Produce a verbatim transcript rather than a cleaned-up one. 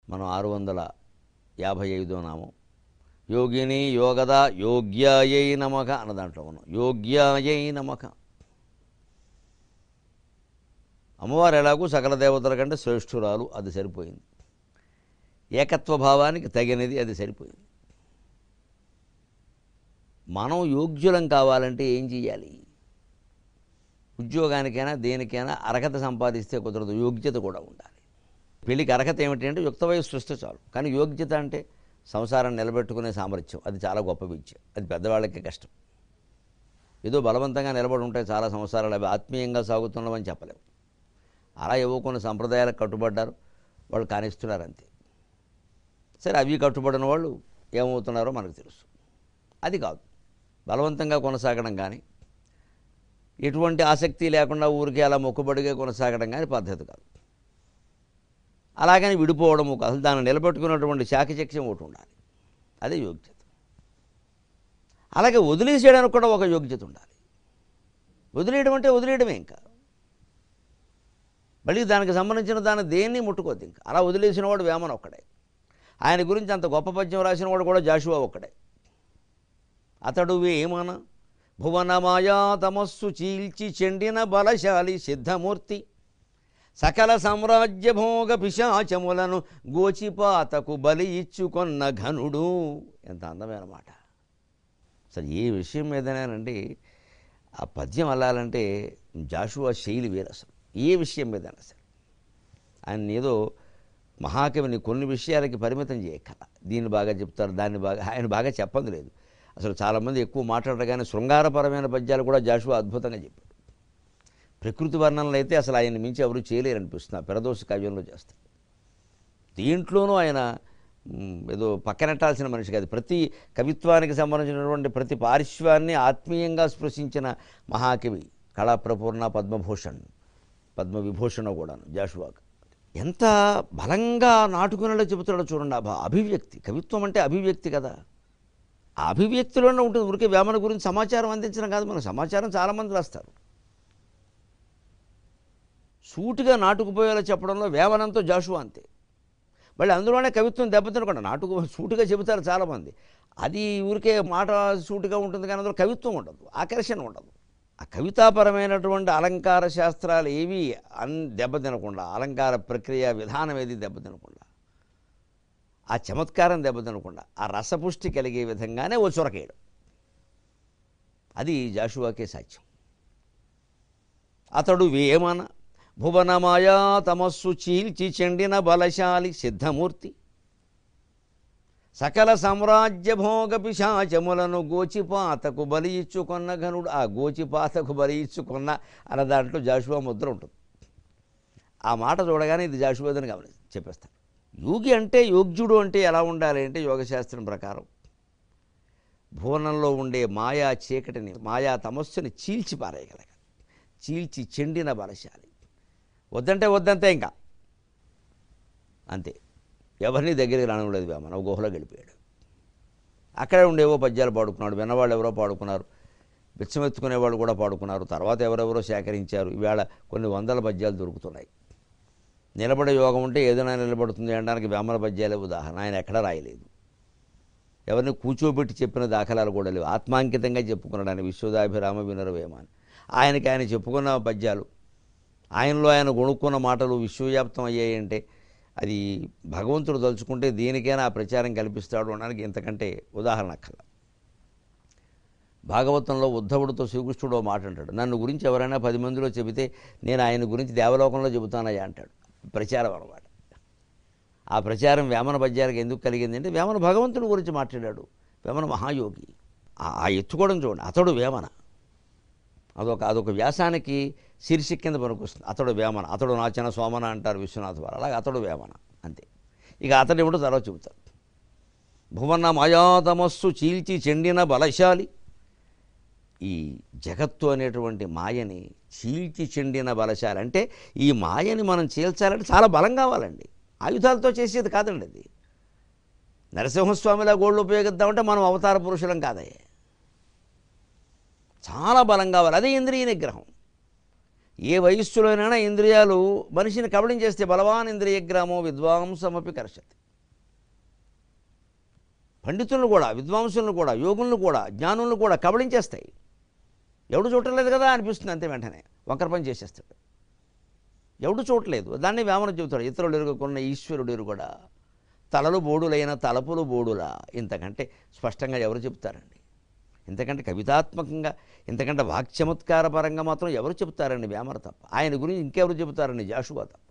మనం ఆరు వందల యాభై ఐదో నామం. యోగిని యోగద యోగ్యాయై నమః అన్న దాంట్లో ఉన్నాం. యోగ్యాయై నమః. అమ్మవారు ఎలాగూ సకల దేవతల కంటే శ్రేష్ఠురాలు, అది సరిపోయింది. ఏకత్వ భావానికి తగినది, అది సరిపోయింది. మనం యోగ్యులం కావాలంటే ఏం చెయ్యాలి? ఉద్యోగానికైనా దేనికైనా అర్హత సంపాదిస్తే కుదరదు, యోగ్యత కూడా ఉండాలి. పెళ్ళికి అర్హత ఏమిటి అంటే యుక్త వయస్సు వస్తే చాలు. కానీ యోగ్యత అంటే సంసారం నిలబెట్టుకునే సామర్థ్యం, అది చాలా గొప్ప విద్య. అది పెద్దవాళ్ళకే కష్టం. ఏదో బలవంతంగా నిలబడి ఉంటాయి చాలా సంవత్సరాలు, అవి ఆత్మీయంగా సాగుతున్నవని చెప్పలేము. అలా ఏవో కొన్ని సంప్రదాయాలకు కట్టుబడ్డారు, వాళ్ళు కానిస్తున్నారు అంతే. సరే, అవి కట్టుబడిన వాళ్ళు ఏమవుతున్నారో మనకు తెలుసు. అది కాదు బలవంతంగా కొనసాగడం కానీ, ఎటువంటి ఆసక్తి లేకుండా ఊరికే అలా మొక్కుబడిగా కొనసాగడం కానీ పద్ధతి కాదు. అలాగని విడిపోవడము కాదు, దాన్ని నిలబెట్టుకున్నటువంటి చాకచక్యం ఒకటి ఉండాలి, అదే యోగ్యత. అలాగే వదిలేసేయడానికి కూడా ఒక యోగ్యత ఉండాలి. వదిలేయడం అంటే వదిలేయడమే, ఇంకా మళ్ళీ దానికి సంబంధించిన దాన్ని దేన్ని ముట్టుకోద్దు. ఇంకా అలా వదిలేసిన వాడు వేమన ఒక్కడే. ఆయన గురించి అంత గొప్ప పద్యం రాసిన వాడు కూడా జాషువా ఒక్కడే. అతడు వేమన భువన మాయా తమస్సు చీల్చి చెండిన బలశాలి సిద్ధమూర్తి, సకల సామ్రాజ్య భోగ పిశాచములను గోచిపాతకు బలి ఇచ్చుకొన్న ఘనుడు. ఎంత అందమైన మాట. అసలు ఏ విషయం మీదనేనండి ఆ పద్యం అల్లాలంటే జాషువా శైలి వేరు. అసలు ఏ విషయం మీదైనా సరే ఆయన ఏదో మహాకవిని కొన్ని విషయాలకి పరిమితం చేయక్కల. దీన్ని బాగా చెప్తారు, దాన్ని బాగా, ఆయన బాగా చెప్పంది లేదు. అసలు చాలామంది ఎక్కువ మాట్లాడరు, కానీ శృంగారపరమైన పద్యాలు కూడా జాషువా అద్భుతంగా చెప్పాడు. ప్రకృతి వర్ణనలు అయితే అసలు ఆయన మించి ఎవరు చేయలేరనిపిస్తున్నారు, పెరదోసి కావ్యంలో చేస్తారు. దీంట్లోనూ ఆయన ఏదో పక్కనెట్టాల్సిన మనిషి కాదు. ప్రతి కవిత్వానికి సంబంధించినటువంటి ప్రతి పార్శ్వాన్ని ఆత్మీయంగా స్పృశించిన మహాకవి. కళాప్రపూర్ణ, పద్మభూషణ్, పద్మవిభూషణ కూడాను జాషువాకు. ఎంత బలంగా నాటుకునేలా చెబుతాడో చూడండి. అభివ్యక్తి, కవిత్వం అంటే అభివ్యక్తి కదా. ఆ అభివ్యక్తిలోనే ఉంటుంది. ఊరికే వేమన గురించి సమాచారం అందించడం కాదు, మనకు సమాచారం చాలామంది రాస్తారు. సూటిగా నాటుకుపోయేలా చెప్పడంలో వేమనంతో జాషువా అంతే. మళ్ళీ అందులోనే కవిత్వం దెబ్బతినకుండా నాటుకు సూటిగా చెబుతారు చాలామంది. అది ఊరికే మాట సూటిగా ఉంటుంది, కానీ అందులో కవిత్వం ఉండదు, ఆకర్షణ ఉండదు. ఆ కవితాపరమైనటువంటి అలంకార శాస్త్రాలు ఏవి అన్ దెబ్బతినకుండా, అలంకార ప్రక్రియ విధానం ఏది దెబ్బతినకుండా, ఆ చమత్కారం దెబ్బతినకుండా, ఆ రసపుష్టి కలిగే విధంగానే ఓ చొరకేయడం, అది జాషువాకే సాధ్యం. అతడు వేమన భువన మాయా తమస్సు చీల్చి చెండిన బలశాలి సిద్ధమూర్తి, సకల సామ్రాజ్య భోగ పిశాచములను గోచిపాతకు బలి ఇచ్చుకొన్న ఘనుడు. ఆ గోచిపాతకు బలి ఇచ్చుకున్న అన్న దాంట్లో జాషువా ముద్ర ఉంటుంది. ఆ మాట చూడగానే ఇది జాషువాదని గమని చెప్పేస్తాను. యోగి అంటే, యోగ్యుడు అంటే ఎలా ఉండాలి అంటే, యోగశాస్త్రం ప్రకారం భువనంలో ఉండే మాయా చీకటిని, మాయా తమస్సుని చీల్చి పారేయగలగాలి. చీల్చి చెండిన బలశాలి. వద్దంటే వద్దంతే, ఇంకా అంతే. ఎవరిని దగ్గరికి రానివ్వలేదు వేమన. ఒక గుహలో గడిపాడు. అక్కడే ఉండేవో పద్యాలు పాడుకున్నాడు. విన్నవాళ్ళు ఎవరో పాడుకున్నారు, బిచ్చమెత్తుకునేవాళ్ళు కూడా పాడుకున్నారు. తర్వాత ఎవరెవరో సేకరించారు. ఈవేళ కొన్ని వందల పద్యాలు దొరుకుతున్నాయి. నిలబడే యోగం ఉంటే ఏదైనా నిలబడుతుంది అనడానికి వేమన పద్యాలే ఉదాహరణ. ఆయన ఎక్కడా రాయలేదు. ఎవరిని కూర్చోబెట్టి చెప్పిన దాఖలాలు కూడా లేవు. ఆత్మాంకితంగా చెప్పుకున్నాడు ఆయన. విశ్వదాభిరామ వినర వేమని ఆయనకి ఆయన చెప్పుకున్న పద్యాలు, ఆయనలో ఆయన కొనుక్కున్న మాటలు విశ్వవ్యాప్తం అయ్యాయంటే అది భగవంతుడు తలుచుకుంటే దేనికైనా ఆ ప్రచారం కల్పిస్తాడు అనడానికి ఇంతకంటే ఉదాహరణ అక్కర్లా. భాగవతంలో ఉద్ధవుడితో శ్రీకృష్ణుడు మాట అంటాడు, నన్ను గురించి ఎవరైనా పది మందిలో చెబితే నేను ఆయన గురించి దేవలోకంలో చెబుతానయ్యా అంటాడు. ప్రచారం అన్నమాట. ఆ ప్రచారం వేమన పద్యాలకు ఎందుకు కలిగింది అంటే, వేమన భగవంతుడి గురించి మాట్లాడాడు. వేమన మహాయోగి. ఆ ఎత్తుకోవడం చూడండి, అతడు వేమన. అదొక అదొక వ్యాసానికి శీర్షిక కింద పనికొస్తుంది. అతడు వేమన, అతడు నాచన సోమన అంటారు విశ్వనాథ్ వారు. అలాగే అతడు వేమన అంతే. ఇక అతడు ఏమిటో తర్వాత చెబుతారు. భువన మాయాతమస్సు చీల్చి చెండిన బలశాలి. ఈ జగత్తు అనేటువంటి మాయని చీల్చి చెండిన బలశాలి అంటే, ఈ మాయని మనం చీల్చాలంటే చాలా బలం కావాలండి. ఆయుధాలతో చేసేది కాదండి అది. నరసింహస్వామిలా గోళ్ళు ఉపయోగిద్దామంటే మనం అవతార పురుషులం కాదయ్యే. చాలా బలం కావాలి. అదే ఇంద్రియ నిగ్రహం. ఏ వయస్సులోనైనా ఇంద్రియాలు మనిషిని కబళించేస్తే బలవాన్ ఇంద్రియగ్రామో విద్వాంసమపి కర్షతి. పండితులను కూడా, విద్వాంసులను కూడా, యోగులను కూడా, జ్ఞానులను కూడా కబళించేస్తాయి. ఎవడు చూడలేదు కదా అనిపిస్తుంది అంతే, వెంటనే వంకర పని చేసేస్తాడు. ఎవడు చూడలేదు దాన్ని వేమన చెబుతాడు. ఇతరులు ఎరుగకున్న ఈశ్వరుడు ఎరుగడా, తలలు బోడులైన తలపులు బోడులా. ఇంతకంటే స్పష్టంగా ఎవరు చెప్తారండి? ఇంతకంటే కవితాత్మకంగా, ఇంతకంటే వాక్చమత్కార పరంగా మాత్రం ఎవరు చెప్తారండి? వేమన తప్ప. ఆయన గురించి ఇంకెవరు చెబుతారండి? జాషువా తప్ప.